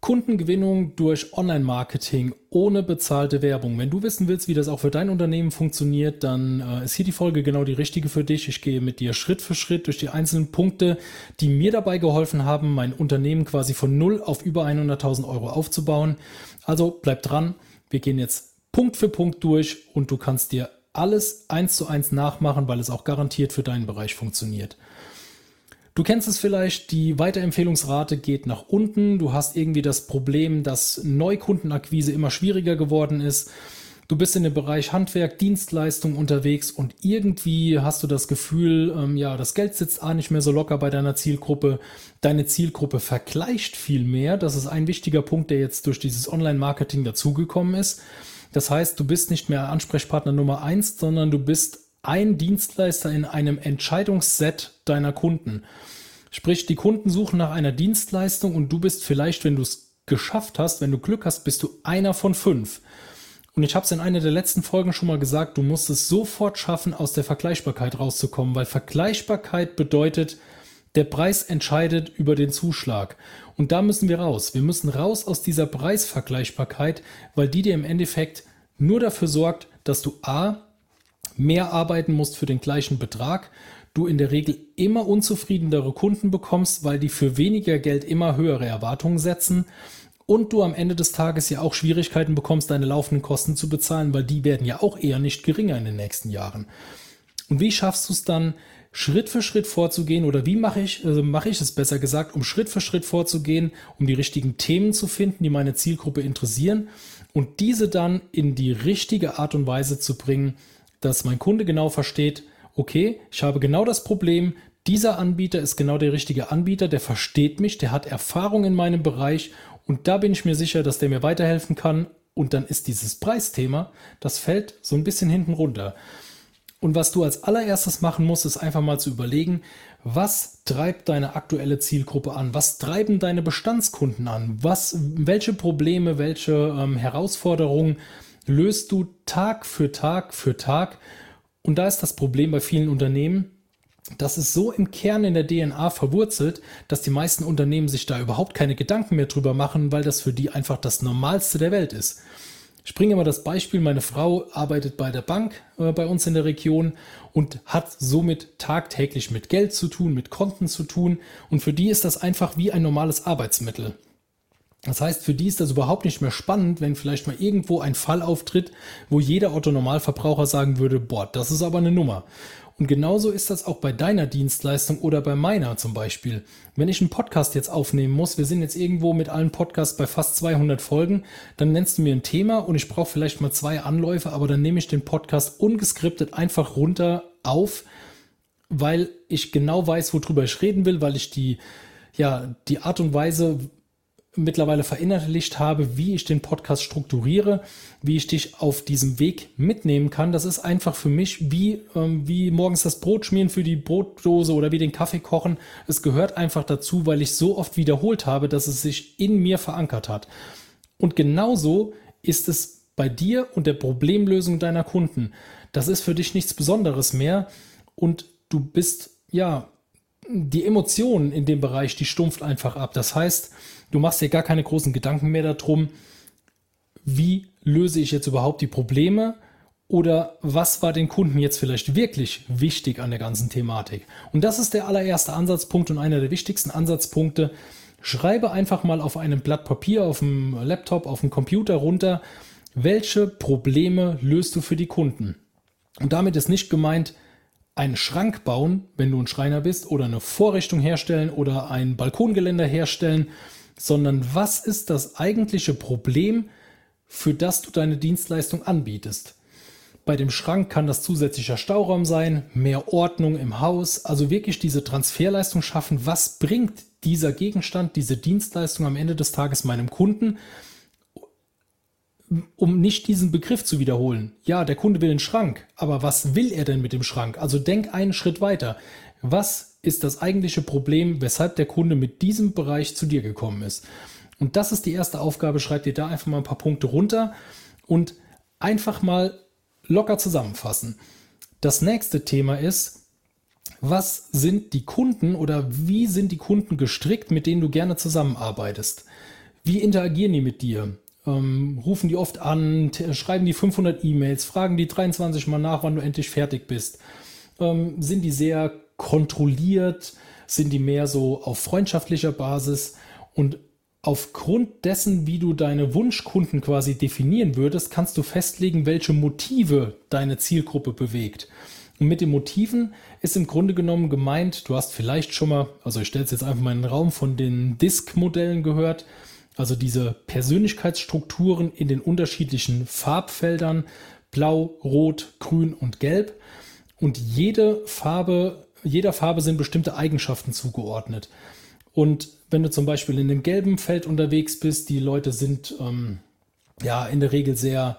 Kundengewinnung durch Online-Marketing ohne bezahlte Werbung. Wenn du wissen willst, wie das auch für dein Unternehmen funktioniert, dann ist hier die Folge genau die richtige für dich. Ich gehe mit dir Schritt für Schritt durch die einzelnen Punkte, die mir dabei geholfen haben, mein Unternehmen quasi von 0 auf über 100.000 Euro aufzubauen. Also bleib dran, wir gehen jetzt Punkt für Punkt durch und du kannst dir alles 1:1 nachmachen, weil es auch garantiert für deinen Bereich funktioniert. Du kennst es vielleicht, die Weiterempfehlungsrate geht nach unten. Du hast irgendwie das Problem, dass Neukundenakquise immer schwieriger geworden ist. Du bist in dem Bereich Handwerk, Dienstleistung unterwegs und irgendwie hast du das Gefühl, das Geld sitzt nicht mehr so locker bei deiner Zielgruppe. Deine Zielgruppe vergleicht viel mehr. Das ist ein wichtiger Punkt, der jetzt durch dieses Online-Marketing dazugekommen ist. Das heißt, du bist nicht mehr Ansprechpartner Nummer 1, sondern du bist ein Dienstleister in einem Entscheidungsset deiner Kunden. Sprich, die Kunden suchen nach einer Dienstleistung und du bist vielleicht, wenn du es geschafft hast, wenn du Glück hast, bist du einer von 5. Und ich habe es in einer der letzten Folgen schon mal gesagt, du musst es sofort schaffen, aus der Vergleichbarkeit rauszukommen, weil Vergleichbarkeit bedeutet, der Preis entscheidet über den Zuschlag. Und da müssen wir raus. Wir müssen raus aus dieser Preisvergleichbarkeit, weil die dir im Endeffekt nur dafür sorgt, dass du mehr arbeiten musst für den gleichen Betrag, du in der Regel immer unzufriedenere Kunden bekommst, weil die für weniger Geld immer höhere Erwartungen setzen und du am Ende des Tages ja auch Schwierigkeiten bekommst, deine laufenden Kosten zu bezahlen, weil die werden ja auch eher nicht geringer in den nächsten Jahren. Und wie schaffst du es dann, Schritt für Schritt vorzugehen oder wie mache ich es besser gesagt, um Schritt für Schritt vorzugehen, um die richtigen Themen zu finden, die meine Zielgruppe interessieren und diese dann in die richtige Art und Weise zu bringen, dass mein Kunde genau versteht, okay, ich habe genau das Problem, dieser Anbieter ist genau der richtige Anbieter, der versteht mich, der hat Erfahrung in meinem Bereich und da bin ich mir sicher, dass der mir weiterhelfen kann und dann ist dieses Preisthema, das fällt so ein bisschen hinten runter. Und was du als allererstes machen musst, ist einfach mal zu überlegen, was treibt deine aktuelle Zielgruppe an? Was treiben deine Bestandskunden an? Welche Probleme, welche Herausforderungen löst du Tag für Tag für Tag? Und da ist das Problem bei vielen Unternehmen, das ist so im Kern in der DNA verwurzelt, dass die meisten Unternehmen sich da überhaupt keine Gedanken mehr drüber machen, weil das für die einfach das Normalste der Welt ist. Ich bringe immer das Beispiel, meine Frau arbeitet bei der Bank bei uns in der Region und hat somit tagtäglich mit Geld zu tun, mit Konten zu tun und für die ist das einfach wie ein normales Arbeitsmittel. Das heißt, für die ist das überhaupt nicht mehr spannend, wenn vielleicht mal irgendwo ein Fall auftritt, wo jeder Otto-Normalverbraucher sagen würde, boah, das ist aber eine Nummer. Und genauso ist das auch bei deiner Dienstleistung oder bei meiner zum Beispiel. Wenn ich einen Podcast jetzt aufnehmen muss, wir sind jetzt irgendwo mit allen Podcasts bei fast 200 Folgen, dann nennst du mir ein Thema und ich brauche vielleicht mal 2 Anläufe, aber dann nehme ich den Podcast ungeskriptet einfach runter auf, weil ich genau weiß, worüber ich reden will, weil ich die Art und Weise mittlerweile verinnerlicht habe, wie ich den Podcast strukturiere, wie ich dich auf diesem Weg mitnehmen kann. Das ist einfach für mich wie morgens das Brot schmieren für die Brotdose oder wie den Kaffee kochen. Es gehört einfach dazu, weil ich so oft wiederholt habe, dass es sich in mir verankert hat. Und genauso ist es bei dir und der Problemlösung deiner Kunden. Das ist für dich nichts Besonderes mehr und du bist, die Emotionen in dem Bereich, die stumpft einfach ab. Das heißt, du machst dir gar keine großen Gedanken mehr darum, wie löse ich jetzt überhaupt die Probleme oder was war den Kunden jetzt vielleicht wirklich wichtig an der ganzen Thematik. Und das ist der allererste Ansatzpunkt und einer der wichtigsten Ansatzpunkte. Schreibe einfach mal auf einem Blatt Papier, auf dem Laptop, auf dem Computer runter, welche Probleme löst du für die Kunden. Und damit ist nicht gemeint, einen Schrank bauen, wenn du ein Schreiner bist, oder eine Vorrichtung herstellen oder ein Balkongeländer herstellen, sondern was ist das eigentliche Problem, für das du deine Dienstleistung anbietest. Bei dem Schrank kann das zusätzlicher Stauraum sein, mehr Ordnung im Haus, also wirklich diese Transferleistung schaffen. Was bringt dieser Gegenstand, diese Dienstleistung am Ende des Tages meinem Kunden, um nicht diesen Begriff zu wiederholen. Ja, der Kunde will einen Schrank, aber was will er denn mit dem Schrank? Also denk einen Schritt weiter. Was ist das eigentliche Problem, weshalb der Kunde mit diesem Bereich zu dir gekommen ist? Und das ist die erste Aufgabe. Schreib dir da einfach mal ein paar Punkte runter und einfach mal locker zusammenfassen. Das nächste Thema ist, was sind die Kunden oder wie sind die Kunden gestrickt, mit denen du gerne zusammenarbeitest? Wie interagieren die mit dir? Rufen die oft an, schreiben die 500 E-Mails, fragen die 23 Mal nach, wann du endlich fertig bist? Sind die sehr kontrolliert? Sind die mehr so auf freundschaftlicher Basis? Und aufgrund dessen, wie du deine Wunschkunden quasi definieren würdest, kannst du festlegen, welche Motive deine Zielgruppe bewegt. Und mit den Motiven ist im Grunde genommen gemeint, du hast vielleicht schon mal, also ich stelle es jetzt einfach mal in den Raum, von den DISC-Modellen gehört, also diese Persönlichkeitsstrukturen in den unterschiedlichen Farbfeldern, Blau, Rot, Grün und Gelb. Und jeder Farbe sind bestimmte Eigenschaften zugeordnet. Und wenn du zum Beispiel in dem gelben Feld unterwegs bist, die Leute sind in der Regel sehr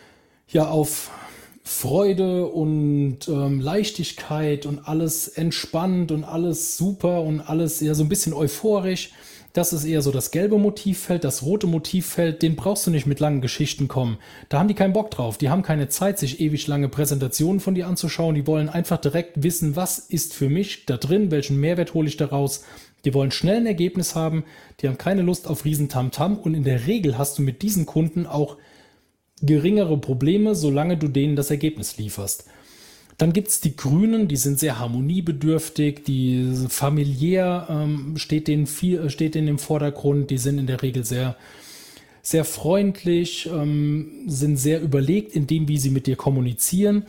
auf Freude und Leichtigkeit und alles entspannt und alles super und alles eher so ein bisschen euphorisch. Das ist eher so das gelbe Motivfeld. Das rote Motivfeld, den brauchst du nicht mit langen Geschichten kommen. Da haben die keinen Bock drauf. Die haben keine Zeit, sich ewig lange Präsentationen von dir anzuschauen. Die wollen einfach direkt wissen, was ist für mich da drin, welchen Mehrwert hole ich daraus. Die wollen schnell ein Ergebnis haben. Die haben keine Lust auf Riesentamtam. Und in der Regel hast du mit diesen Kunden auch geringere Probleme, solange du denen das Ergebnis lieferst. Dann gibt es die Grünen, die sind sehr harmoniebedürftig, die familiär steht denen im Vordergrund, die sind in der Regel sehr, sehr freundlich, sind sehr überlegt in dem, wie sie mit dir kommunizieren,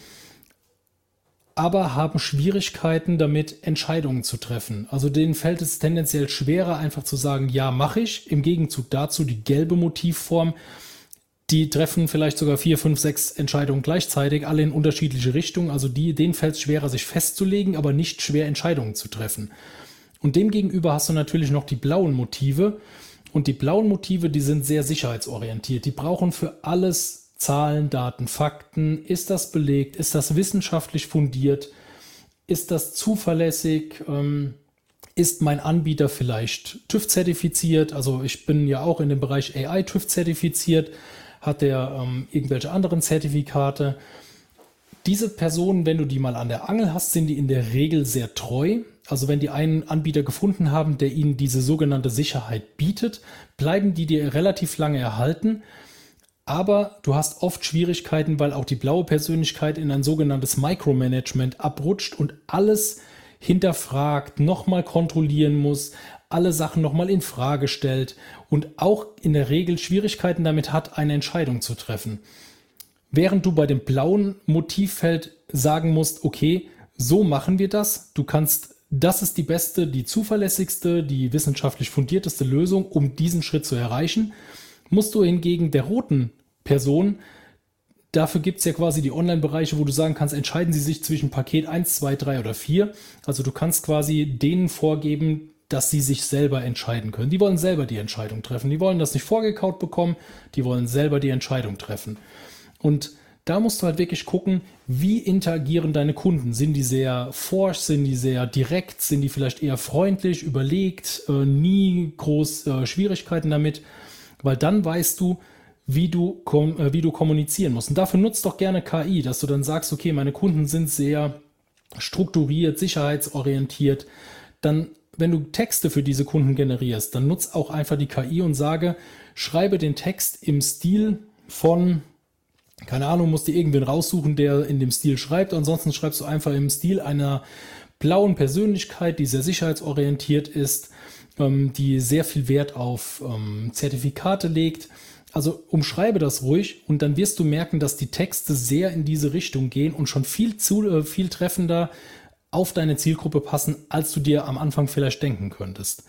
aber haben Schwierigkeiten damit, Entscheidungen zu treffen. Also denen fällt es tendenziell schwerer, einfach zu sagen, ja, mache ich. Im Gegenzug dazu die gelbe Motivform. Die treffen vielleicht sogar 4, 5, 6 Entscheidungen gleichzeitig, alle in unterschiedliche Richtungen. Also denen fällt es schwerer, sich festzulegen, aber nicht schwer, Entscheidungen zu treffen. Und demgegenüber hast du natürlich noch die blauen Motive. Und die blauen Motive, die sind sehr sicherheitsorientiert. Die brauchen für alles Zahlen, Daten, Fakten. Ist das belegt? Ist das wissenschaftlich fundiert? Ist das zuverlässig? Ist mein Anbieter vielleicht TÜV-zertifiziert? Also ich bin ja auch in dem Bereich AI TÜV-zertifiziert. Hat der irgendwelche anderen Zertifikate. Diese Personen, wenn du die mal an der Angel hast, sind die in der Regel sehr treu. Also wenn die einen Anbieter gefunden haben, der ihnen diese sogenannte Sicherheit bietet, bleiben die dir relativ lange erhalten. Aber du hast oft Schwierigkeiten, weil auch die blaue Persönlichkeit in ein sogenanntes Micromanagement abrutscht und alles hinterfragt, nochmal kontrollieren muss, alle Sachen nochmal in Frage stellt und auch in der Regel Schwierigkeiten damit hat, eine Entscheidung zu treffen. Während du bei dem blauen Motivfeld sagen musst, okay, so machen wir das, das ist die beste, die zuverlässigste, die wissenschaftlich fundierteste Lösung, um diesen Schritt zu erreichen, musst du hingegen der roten Person, dafür gibt es ja quasi die Online-Bereiche, wo du sagen kannst, entscheiden sie sich zwischen Paket 1, 2, 3 oder 4. Also du kannst quasi denen vorgeben, dass sie sich selber entscheiden können. Die wollen selber die Entscheidung treffen. Die wollen das nicht vorgekaut bekommen, die wollen selber die Entscheidung treffen. Und da musst du halt wirklich gucken, wie interagieren deine Kunden. Sind die sehr forsch, sind die sehr direkt, sind die vielleicht eher freundlich, überlegt, nie groß Schwierigkeiten damit, weil dann weißt du, wie du kommunizieren musst. Und dafür nutzt doch gerne KI, dass du dann sagst, okay, meine Kunden sind sehr strukturiert, sicherheitsorientiert. Dann, wenn du Texte für diese Kunden generierst, dann nutzt auch einfach die KI und schreibe den Text im Stil von, keine Ahnung, musst dir irgendwen raussuchen, der in dem Stil schreibt. Ansonsten schreibst du einfach im Stil einer blauen Persönlichkeit, die sehr sicherheitsorientiert ist, die sehr viel Wert auf Zertifikate legt. Also umschreibe das ruhig und dann wirst du merken, dass die Texte sehr in diese Richtung gehen und schon viel treffender auf deine Zielgruppe passen, als du dir am Anfang vielleicht denken könntest.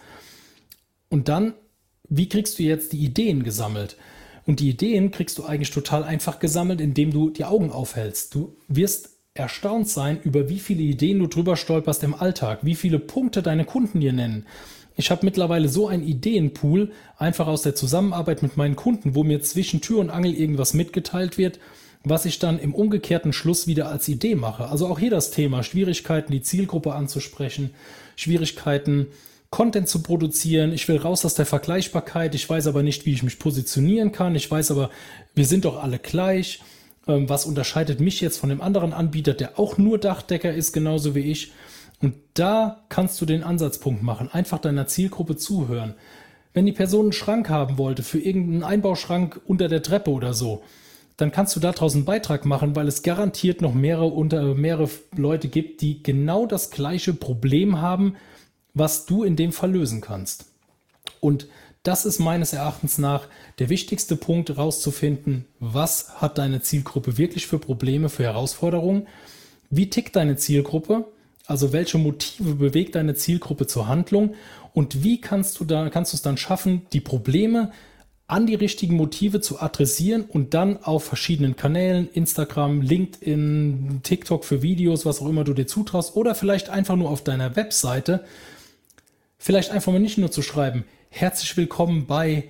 Und dann, wie kriegst du jetzt die Ideen gesammelt? Und die Ideen kriegst du eigentlich total einfach gesammelt, indem du die Augen aufhältst. Du wirst erstaunt sein, über wie viele Ideen du drüber stolperst im Alltag, wie viele Punkte deine Kunden dir nennen. Ich habe mittlerweile so einen Ideenpool, einfach aus der Zusammenarbeit mit meinen Kunden, wo mir zwischen Tür und Angel irgendwas mitgeteilt wird, was ich dann im umgekehrten Schluss wieder als Idee mache. Also auch hier das Thema Schwierigkeiten, die Zielgruppe anzusprechen, Schwierigkeiten, Content zu produzieren. Ich will raus aus der Vergleichbarkeit, ich weiß aber nicht, wie ich mich positionieren kann. Ich weiß aber, wir sind doch alle gleich. Was unterscheidet mich jetzt von dem anderen Anbieter, der auch nur Dachdecker ist, genauso wie ich? Und da kannst du den Ansatzpunkt machen, einfach deiner Zielgruppe zuhören. Wenn die Person einen Schrank haben wollte für irgendeinen Einbauschrank unter der Treppe oder so, dann kannst du daraus einen Beitrag machen, weil es garantiert noch mehrere Leute gibt, die genau das gleiche Problem haben, was du in dem Fall lösen kannst. Und das ist meines Erachtens nach der wichtigste Punkt, herauszufinden, was hat deine Zielgruppe wirklich für Probleme, für Herausforderungen, wie tickt deine Zielgruppe, also welche Motive bewegt deine Zielgruppe zur Handlung und wie kannst du es dann schaffen, die Probleme an die richtigen Motive zu adressieren und dann auf verschiedenen Kanälen, Instagram, LinkedIn, TikTok für Videos, was auch immer du dir zutraust, oder vielleicht einfach nur auf deiner Webseite, vielleicht einfach mal nicht nur zu schreiben, herzlich willkommen bei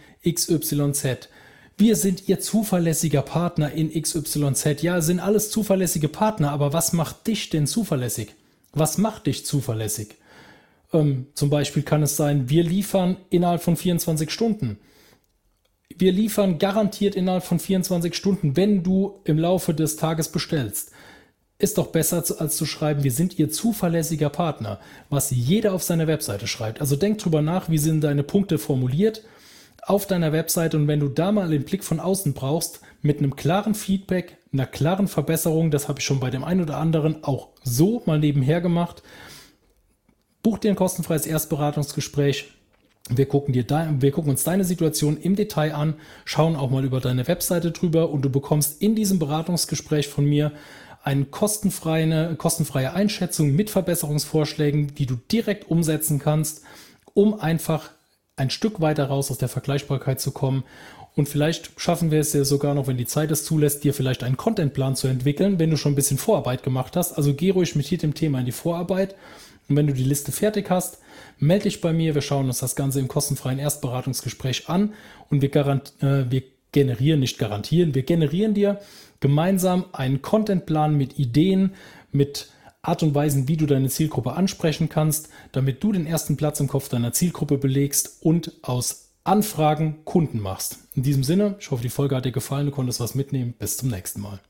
XYZ. Wir sind Ihr zuverlässiger Partner in XYZ. Ja, sind alles zuverlässige Partner, aber was macht dich denn zuverlässig? Was macht dich zuverlässig? Zum Beispiel kann es sein, wir liefern innerhalb von 24 Stunden. Wir liefern garantiert innerhalb von 24 Stunden, wenn du im Laufe des Tages bestellst. Ist doch besser, als zu schreiben, wir sind Ihr zuverlässiger Partner, was jeder auf seiner Webseite schreibt. Also denk drüber nach, wie sind deine Punkte formuliert auf deiner Webseite, und wenn du da mal den Blick von außen brauchst, mit einem klaren Feedback, einer klaren Verbesserung, das habe ich schon bei dem einen oder anderen auch so mal nebenher gemacht, buch dir ein kostenfreies Erstberatungsgespräch. Wir gucken uns deine Situation im Detail an, schauen auch mal über deine Webseite drüber, und du bekommst in diesem Beratungsgespräch von mir eine kostenfreie Einschätzung mit Verbesserungsvorschlägen, die du direkt umsetzen kannst, um einfach ein Stück weiter raus aus der Vergleichbarkeit zu kommen. Und vielleicht schaffen wir es ja sogar noch, wenn die Zeit es zulässt, dir vielleicht einen Contentplan zu entwickeln, wenn du schon ein bisschen Vorarbeit gemacht hast. Also geh ruhig mit dem Thema in die Vorarbeit. Und wenn du die Liste fertig hast, melde dich bei mir. Wir schauen uns das Ganze im kostenfreien Erstberatungsgespräch an, und wir generieren dir gemeinsam einen Contentplan mit Ideen, mit Art und Weisen, wie du deine Zielgruppe ansprechen kannst, damit du den ersten Platz im Kopf deiner Zielgruppe belegst und aus Anfragen Kunden machst. In diesem Sinne, ich hoffe, die Folge hat dir gefallen, du konntest was mitnehmen. Bis zum nächsten Mal.